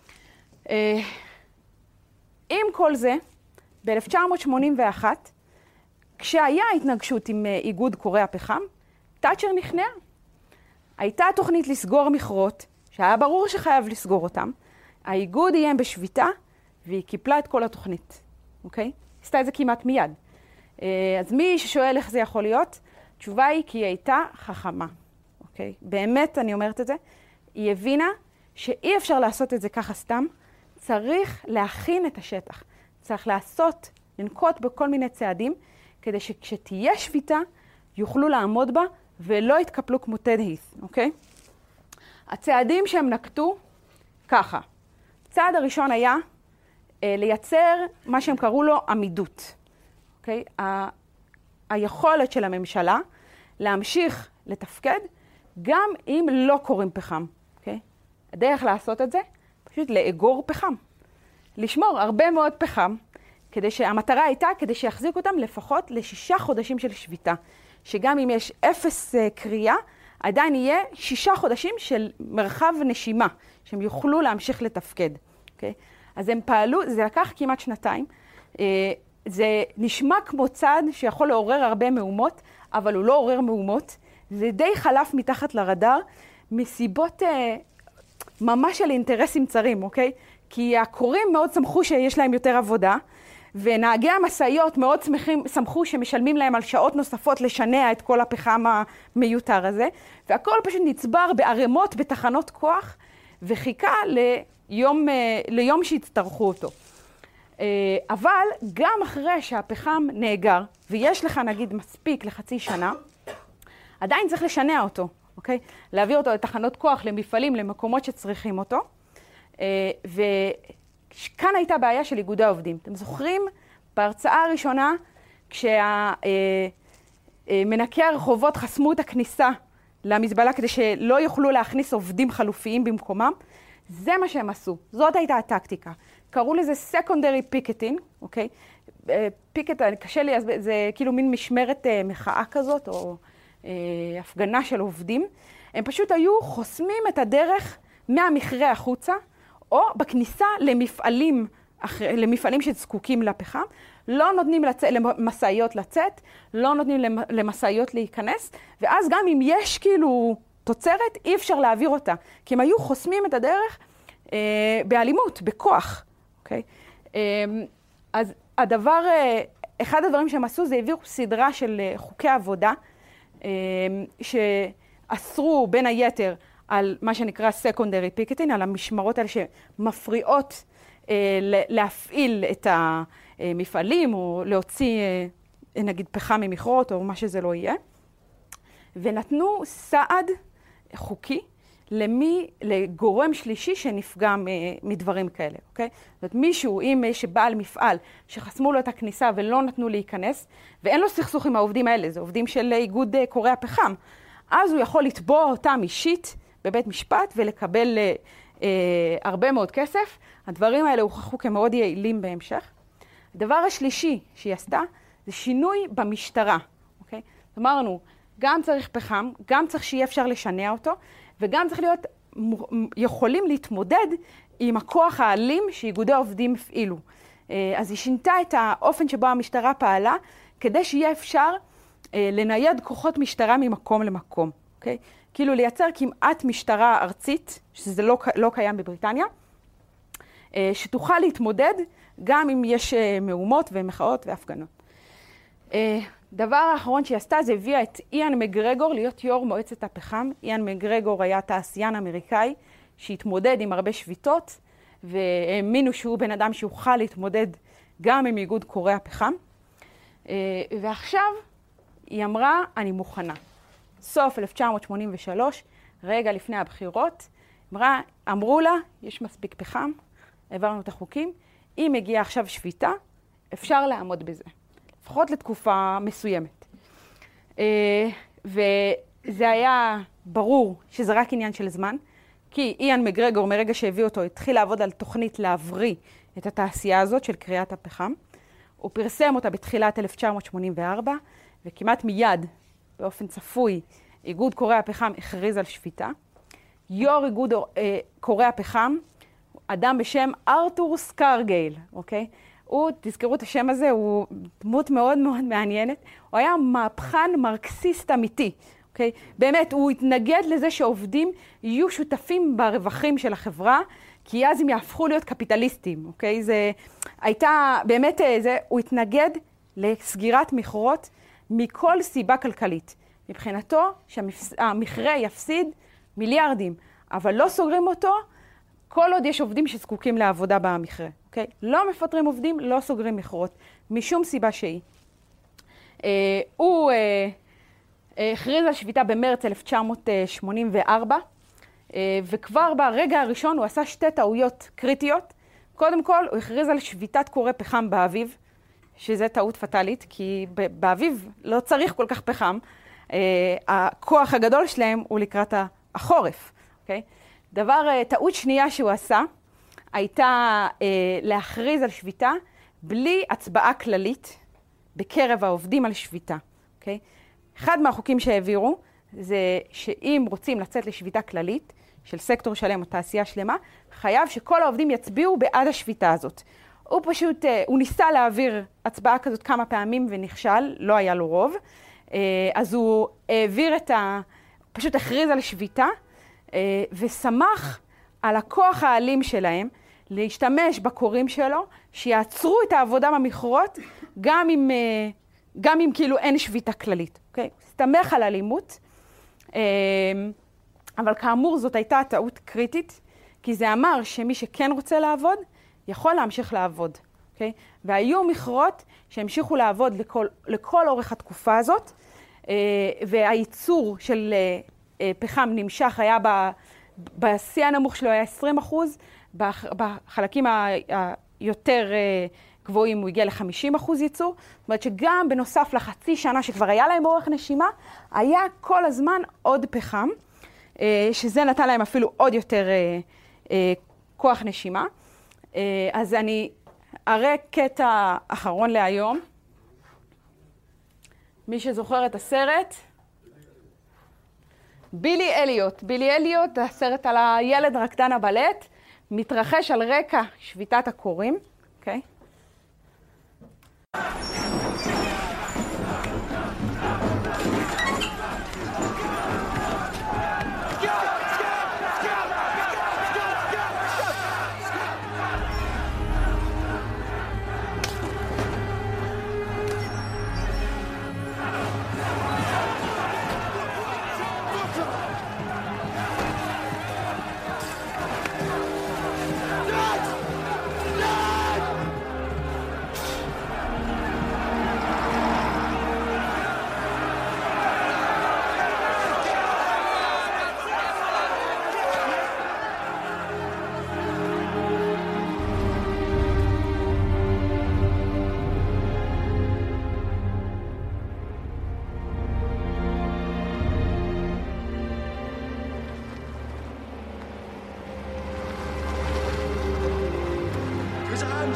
Speaker 3: עם כל זה, ב-1981, כשהיה התנגשות עם איגוד כורי הפחם, תאצ'ר נכנעה. הייתה תוכנית לסגור מכרות, שהיה ברור שחייב לסגור אותם, האיגוד איים בשביתה, והיא קיפלה את כל התוכנית. אוקיי? עשתה את זה כמעט מיד. אז מי ששואל איך זה יכול להיות, התשובה היא כי היא הייתה חכמה. אוקיי? באמת אני אומרת את זה. היא הבינה שאי אפשר לעשות את זה ככה סתם, צריך להכין את השטח. צריך לנקוט בכל מיני צעדים, כדי שכשתהיה שביתה, יוכלו לעמוד בה ולא יתקפלו כמו טד הית', אוקיי? הצעדים שהם נקטו, ככה. הצעד הראשון היה לייצר מה שהם קראו לו עמידות. אוקיי? היכולת של הממשלה להמשיך לתפקד גם אם לא קוראים פחם. אוקיי? הדרך לעשות את זה, פשוט לאגור פחם. לשמור הרבה מאוד פחם, המטרה הייתה כדי שיחזיק אותם לפחות ל6 חודשים של שביתה. שגם אם יש 0 קריאה, עדיין יהיה 6 חודשים של מרחב נשימה, שהם יוכלו להמשיך לתפקד. אוקיי? אז הם פעלו, זה לקח כמעט 2 זה נשמע כמו צעד שיכול לעורר הרבה מהומות, אבל הוא לא עורר מהומות. זה די חלף מתחת לרדאר, מסיבות ממש של אינטרסים צרים, אוקיי? כי הקוראים מאוד שמחו שיש להם יותר עבודה, ונהגי המשאיות מאוד שמחו שמשלמים להם על שעות נוספות לשנע את כל הפחם המיותר הזה, והכל פשוט נצבר בערימות בתחנות כוח, וחיכה ליום שיצטרכו אותו. אבל גם אחרי שהפחם נאגר, ויש לך נגיד מספיק לחצי שנה, עדיין צריך לשנע אותו, אוקיי? להעביר אותו לתחנות כוח, למפעלים, למקומות שצריכים אותו. וכאן הייתה בעיה של איגודי העובדים. אתם זוכרים? בהרצאה הראשונה, כשמנקי הרחובות חסמו את הכניסה למזבלה כדי שלא יוכלו להכניס עובדים חלופיים במקומם, זה מה שהם עשו. זאת הייתה הטקטיקה. קראו לזה secondary picketing, אוקיי? פיקט, קשה לי, זה כאילו מין משמרת מחאה כזאת, או הפגנה של עובדים. הם פשוט היו חוסמים את הדרך מהמכרה החוצה, או בכניסה למפעלים שזקוקים לפחם, לא נותנים למסעיות לצאת, לא נותנים למסעיות להיכנס, ואז גם אם יש כאילו תוצרת, אי אפשר להעביר אותה, כי הם היו חוסמים את הדרך באלימות, בכוח. אוקיי? אז הדבר אחד הדברים שהם עשו זה העבירו סדרה של חוקי עבודה, שאסרו בין היתר על מה שנקרא secondary picketing, על המשמרות האלה שמפריעות להפעיל את המפעלים, או להוציא נגיד פחם ממכרות, או מה שזה לא יהיה. ונתנו סעד חוקי לגורם שלישי שנפגע מדברים כאלה, אוקיי? זאת אומרת, מישהו, אם יש בעל מפעל שחסמו לו את הכניסה ולא נתנו להיכנס, ואין לו סכסוך עם העובדים האלה, זה עובדים של איגוד קורי הפחם, אז הוא יכול לתבוע אותם אישית בבית משפט ולקבל הרבה מאוד כסף. הדברים האלה הוכחו כמאוד יעילים בהמשך. הדבר השלישי שהיא עשתה זה שינוי במשטרה, אוקיי? אמרנו, גם צריך פחם, גם צריך שיהיה אפשר לשנע אותו, וגם צריך להיות יכולים להתמודד עם הכוח האלים שאיגודי העובדים הפעילו. אז היא שינתה את האופן שבו המשטרה פעלה, כדי שיהיה אפשר לנייד כוחות משטרה ממקום למקום. אוקיי? כאילו לייצר כמעט משטרה ארצית, שזה לא קיים בבריטניה, שתוכל להתמודד גם אם יש מהומות ומחאות והפגנות. דבר האחרון שהיא עשתה זה הביאה את איאן מגרגור להיות יו"ר מועצת הפחם. איאן מגרגור היה תעשיין אמריקאי שהתמודד עם הרבה שביתות, והאמינו שהוא בן אדם שיוכל להתמודד גם עם איגוד קורי הפחם. ועכשיו היא אמרה, אני מוכנה. סוף 1983, רגע לפני הבחירות, אמרו לה, יש מספיק פחם, העברנו את החוקים, אם הגיעה עכשיו שביתה, אפשר לעמוד בזה. לפחות לתקופה מסוימת. וזה היה ברור שזה רק עניין של זמן, כי איאן מגרגור, מרגע שהביא אותו, התחיל לעבוד על תוכנית להבריא את התעשייה הזאת של קריאת הפחם. הוא פרסם אותה בתחילת 1984, וכמעט מיד, באופן צפוי, איגוד קורי הפחם הכריז על שביתה. יו"ר איגוד קורי הפחם, אדם בשם ארתור סקרגייל, אוקיי? תזכרו את השם הזה, הוא דמות מאוד מאוד מעניינת. הוא היה מהפכן מרקסיסט אמיתי, אוקיי? באמת, הוא התנגד לזה שעובדים יהיו שותפים ברווחים של החברה, כי אז הם יהפכו להיות קפיטליסטים, אוקיי? זה הייתה, באמת, הוא התנגד לסגירת מכרות מכל סיבה כלכלית. מבחינתו, שהמכרה יפסיד מיליארדים, אבל לא סוגרים אותו, כל עוד יש עובדים שזקוקים לעבודה במכרה, אוקיי? לא מפטרים עובדים, לא סוגרים מכרות, משום סיבה שהיא. הוא הכריז על שביתה במרץ 1984, וכבר ברגע הראשון הוא עשה שתי טעויות קריטיות. קודם כל, הוא הכריז על שביתת קורי פחם באביב, שזה טעות פטלית, כי באביב לא צריך כל כך פחם. הכוח הגדול שלהם הוא לקראת החורף, אוקיי? טעות שנייה שהוא עשה, הייתה להכריז על שביתה בלי הצבעה כללית בקרב העובדים על שביתה. אוקיי? אחד מהחוקים שהעבירו זה שאם רוצים לצאת לשביתה כללית של סקטור שלם או תעשייה שלמה, חייב שכל העובדים יצביעו בעד השביתה הזאת. הוא ניסה להעביר הצבעה כזאת כמה פעמים ונכשל, לא היה לו רוב. אז הוא פשוט הכריז על שביתה, ושמח על הכוח האלים שלהם להשתמש בקוראים שלו, שיעצרו את העבודה במכרות, גם אם כאילו אין שביתה כללית. אוקיי? הסתמך על אלימות, אבל כאמור זאת הייתה טעות קריטית, כי זה אמר שמי שכן רוצה לעבוד, יכול להמשיך לעבוד. אוקיי? והיו מכרות שהמשיכו לעבוד לכל אורך התקופה הזאת, והייצור של פחם נמשך, היה בשיא הנמוך שלו היה 20%, בחלקים היותר גבוהים הוא הגיע ל-50% ייצור. זאת אומרת שגם בנוסף לחצי שנה שכבר היה להם אורך נשימה, היה כל הזמן עוד פחם, שזה נתן להם אפילו עוד יותר כוח נשימה. אז אני אראה קטע אחרון להיום. מי שזוכר את הסרט, בילי אליוט. בילי אליוט, הסרט על הילד רקדן הבלט, מתרחש על רקע שביתת הקורים. אוקיי?
Speaker 5: his hand.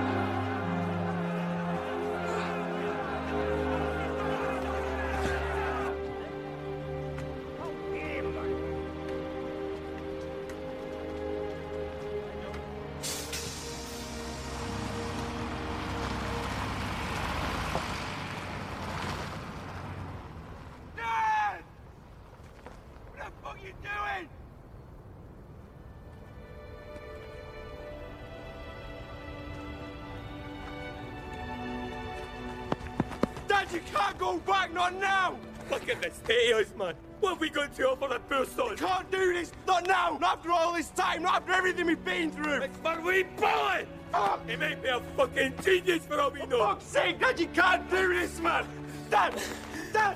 Speaker 6: You can't go back, not now! Look at the state of us, man. What have we got to offer the poor sons? You can't do this, not now! Not after all this time, not after everything we've been through! It's for we bullet! Fuck! He might be a fucking genius for all we know! For fuck's sake, Dad, you can't do this, man! Dad! Dad!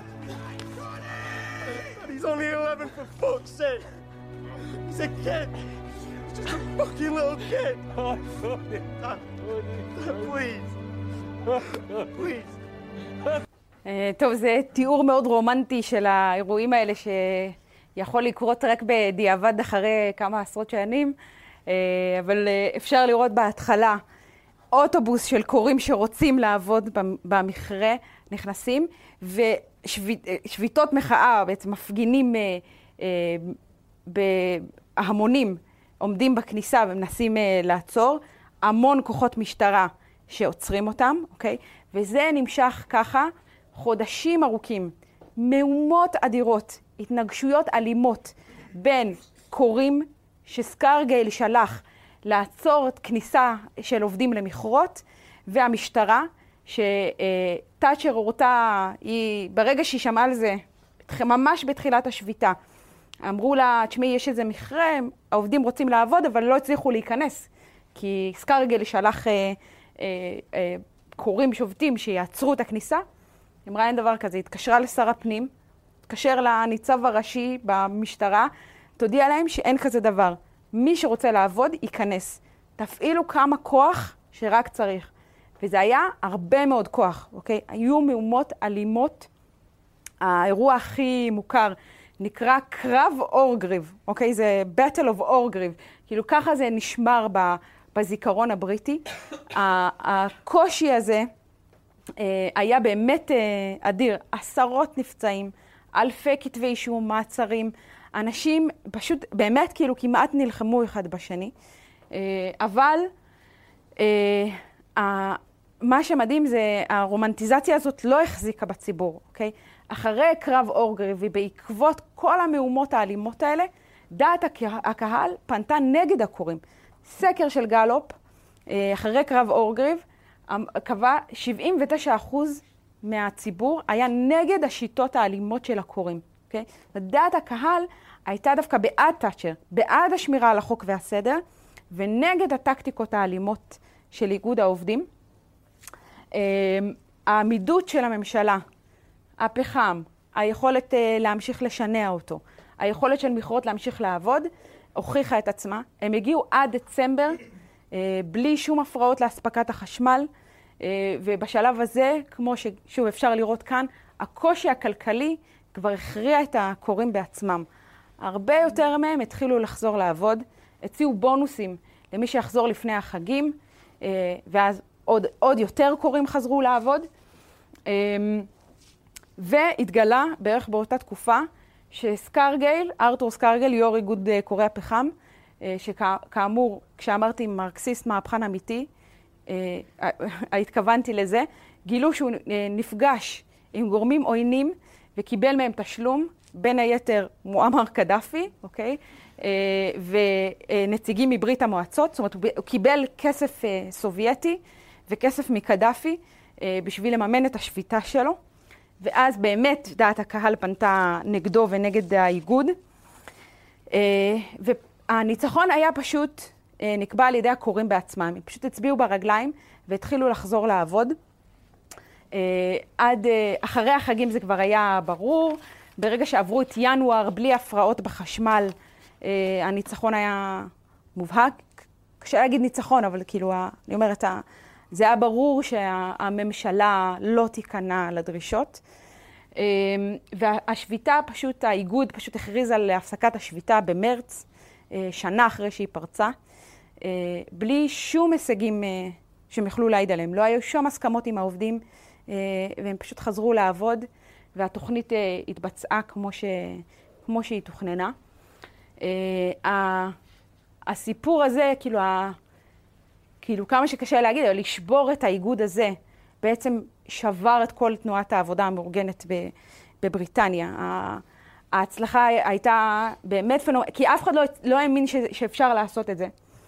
Speaker 6: He's only 11, for fuck's sake! He's a kid! He's just a fucking little kid! Oh, sorry. Dad, please! Please!
Speaker 3: טוב, זה תיאור מאוד רומנטי של האירועים האלה שיכול לקרות רק בדיעבד אחרי כמה עשרות שנים, אבל אפשר לראות בהתחלה אוטובוס של קוראים שרוצים לעבוד במכרה נכנסים, ושביתות מחאה, בעצם מפגינים בהמונים עומדים בכניסה ומנסים לעצור, המון כוחות משטרה שעוצרים אותם, אוקיי? וזה נמשך ככה חודשים ארוכים, מהומות אדירות, התנגשויות אלימות בין קוראים שסקרגייל שלח לעצור את כניסה של עובדים למכרות, והמשטרה שטאצ'ר הורתה, ברגע שהיא שמעה על זה, ממש בתחילת השביתה, אמרו לה, תשמעי, יש איזה מכרה, העובדים רוצים לעבוד, אבל לא הצליחו להיכנס, כי סקרגייל שלח קוראים שובטים שיעצרו את הכניסה. אמרה אין דבר כזה, התקשרה לשר הפנים, התקשר לניצב הראשי במשטרה, תודיע להם שאין כזה דבר. מי שרוצה לעבוד ייכנס. תפעילו כמה כוח שרק צריך. וזה היה הרבה מאוד כוח, אוקיי? היו מהומות אלימות. האירוע הכי מוכר נקרא קרב אורגריב, אוקיי? זה Battle of אורגריב. כאילו ככה זה נשמר בזיכרון הבריטי. הקושי הזה היה באמת אדיר. עשרות נפצעים, אלפי כתבי אישום, מעצרים. אנשים פשוט באמת כאילו כמעט נלחמו אחד בשני. אבל מה שמדהים זה הרומנטיזציה הזאת לא החזיקה בציבור, אוקיי? אחרי קרב אורגריב ובעקבות כל המהומות האלימות האלה, דעת הקהל פנתה נגד הקוראים. סקר של גלופ, אחרי קרב אורגריב, קבע 79% מהציבור היה נגד השיטות האלימות של הקוראים. Okay? דעת הקהל הייתה דווקא בעד תאצ'ר, בעד השמירה על החוק והסדר, ונגד הטקטיקות האלימות של איגוד העובדים. העמידות של הממשלה, הפחם, היכולת להמשיך לשנע אותו, היכולת של מכרות להמשיך לעבוד, הוכיחה את עצמה. הם הגיעו עד דצמבר, בלי שום הפרעות להספקת החשמל, ובשלב הזה, כמו ששוב אפשר לראות כאן, הקושי הכלכלי כבר הכריע את הקוראים בעצמם. הרבה יותר מהם התחילו לחזור לעבוד, הציעו בונוסים למי שיחזור לפני החגים, ואז עוד יותר קוראים חזרו לעבוד, והתגלה בערך באותה תקופה שסקרגייל, ארתור סקרגייל, יו"ר איגוד קוראי הפחם, שכאמור, כשאמרתי מרקסיסט מהפכן אמיתי, התכוונתי לזה, גילו שהוא נפגש עם גורמים עוינים וקיבל מהם תשלום, בין היתר מועמר קדאפי, אוקיי? ונציגים מברית המועצות, זאת אומרת, הוא קיבל כסף סובייטי וכסף מקדאפי בשביל לממן את השביתה שלו, ואז באמת דעת הקהל פנתה נגדו ונגד האיגוד, והניצחון היה פשוט נקבע על ידי הקוראים בעצמם. הם פשוט הצביעו ברגליים והתחילו לחזור לעבוד. עד אחרי החגים זה כבר היה ברור. ברגע שעברו את ינואר בלי הפרעות בחשמל, הניצחון היה מובהק. קשה להגיד ניצחון, אבל כאילו, אני אומרת, זה היה ברור שהממשלה לא תיכנע לדרישות. והשביתה פשוט, האיגוד פשוט הכריז על הפסקת השביתה במרץ, שנה אחרי שהיא פרצה. בלי שום הישגים שהם יכלו להעיד עליהם. לא היו שום הסכמות עם העובדים, והם פשוט חזרו לעבוד, והתוכנית התבצעה כמו שהיא תוכננה. הסיפור הזה, כאילו כמה שקשה להגיד, אבל לשבור את האיגוד הזה, בעצם שבר את כל תנועת העבודה המאורגנת בבריטניה. ההצלחה הייתה באמת פנומנלית, כי אף אחד לא האמין שאפשר לעשות את זה.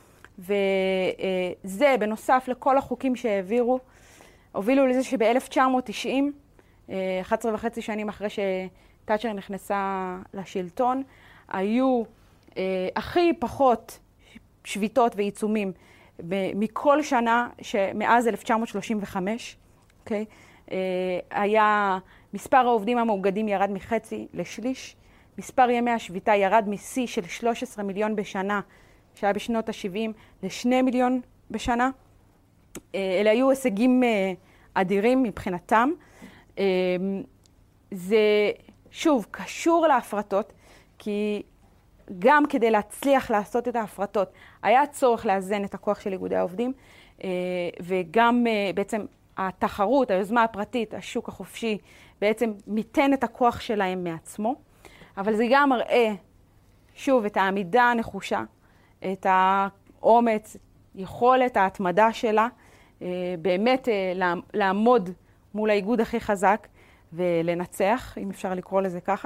Speaker 3: וזה, בנוסף לכל החוקים שהעבירו, הובילו לזה שב-1990, 11.5 שנים אחרי שתאצ'ר נכנסה לשלטון, היו הכי פחות שביתות ועיצומים מכל שנה שמאז 1935, אוקיי? היה מספר העובדים המאוגדים ירד מחצי לשליש, מספר ימי השביתה ירד משיא של 13 מיליון בשנה, שהיה בשנות ה-70 ל2 מיליון בשנה. אלה היו הישגים אדירים מבחינתם. זה שוב קשור להפרטות, כי גם כדי להצליח לעשות את ההפרטות, היה צורך לאזן את הכוח של איגודי העובדים, וגם בעצם התחרות, היוזמה הפרטית, השוק החופשי, בעצם מיתן את הכוח שלהם מעצמו. אבל זה גם מראה, שוב, את העמידה הנחושה, את האומץ, יכולת ההתמדה שלה, באמת לעמוד מול האיגוד הכי חזק ולנצח, אם אפשר לקרוא לזה ככה.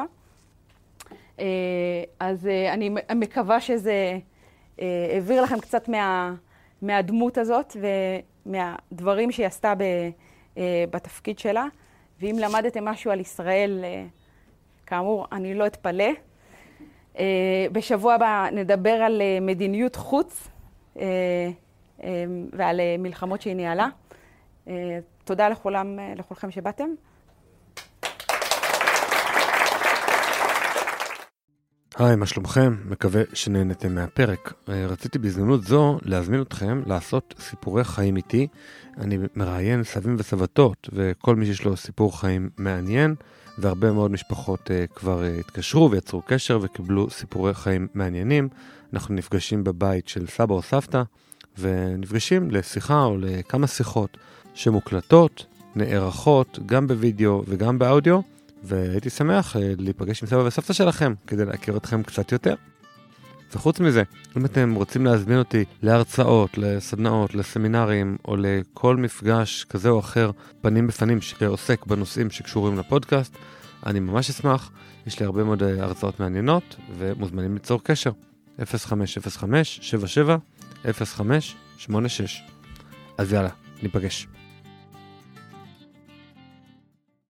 Speaker 3: אז אני מקווה שזה העביר לכם קצת מהדמות הזאת ומהדברים שהיא עשתה בתפקיד שלה. ואם למדתם משהו על ישראל, כאמור, אני לא אתפלא. בשבוע הבא נדבר על מדיניות חוץ ועל מלחמות שהיא ניהלה. תודה לכולכם שבאתם.
Speaker 1: היי, מה שלומכם? מקווה שנהנתם מהפרק. רציתי בהזדמנות זו להזמין אתכם לעשות סיפורי חיים איתי. אני מראיין סבים וסבתות וכל מי שיש לו סיפור חיים מעניין, והרבה מאוד משפחות כבר התקשרו ויצרו קשר וקיבלו סיפורי חיים מעניינים. אנחנו נפגשים בבית של סבא או סבתא, ונפגשים לשיחה או לכמה שיחות שמוקלטות, נערכות גם בווידאו וגם באודיו, והייתי שמח להיפגש עם סבא וסבתא שלכם כדי להכיר אתכם קצת יותר. וחוץ מזה, אם אתם רוצים להזמין אותי להרצאות, לסדנאות, לסמינרים או לכל מפגש כזה או אחר פנים בפנים שעוסק בנושאים שקשורים לפודקאסט, אני ממש אשמח. יש לי הרבה מאוד הרצאות מעניינות ומוזמנים ליצור קשר. 0505-77-0586. אז יאללה, ניפגש.